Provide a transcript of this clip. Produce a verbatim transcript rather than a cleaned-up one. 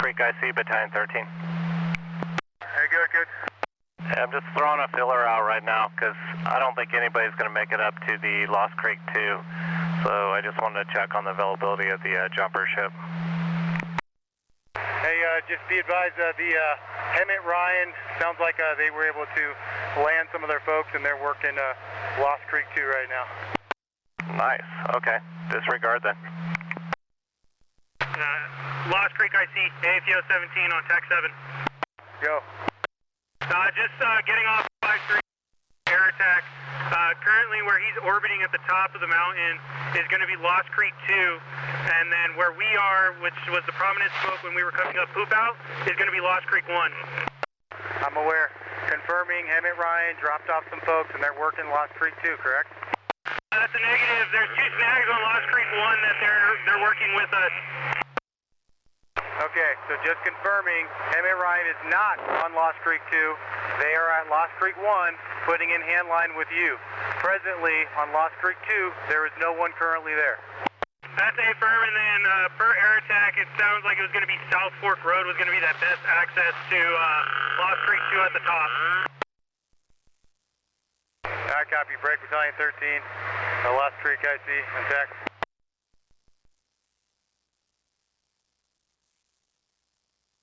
Creek I C, Battalion thirteen. Hey, good, good. Yeah, I'm just throwing a filler out right now because I don't think anybody's going to make it up to the Lost Creek two. So I just wanted to check on the availability of the uh, jumper ship. Hey, uh, just be advised, uh, the uh, Emmett Ryan, sounds like uh, they were able to land some of their folks and they're working uh, Lost Creek two right now. Nice. Okay. Disregard then. Uh, Lost Creek I C, A F O seventeen on T A C seven. Go. Uh, just uh, getting off five three air attack. Uh, currently where he's orbiting at the top of the mountain is going to be Lost Creek two, and then where we are, which was the prominent smoke when we were coming up poop out, is going to be Lost Creek one. I'm aware. Confirming Emmett Ryan dropped off some folks and they're working Lost Creek two, correct? Uh, that's a negative. There's two snags on Lost Creek one that they're they're working with us. Okay, so just confirming, Emmett Ryan is not on Lost Creek two. They are at Lost Creek one, putting in hand line with you. Presently, on Lost Creek two, there is no one currently there. That's a firm, and then uh, per air attack, it sounds like it was going to be South Fork Road was going to be that best access to uh, Lost Creek two at the top. I copy, break Battalion thirteen, uh, Lost Creek I C, and T A C.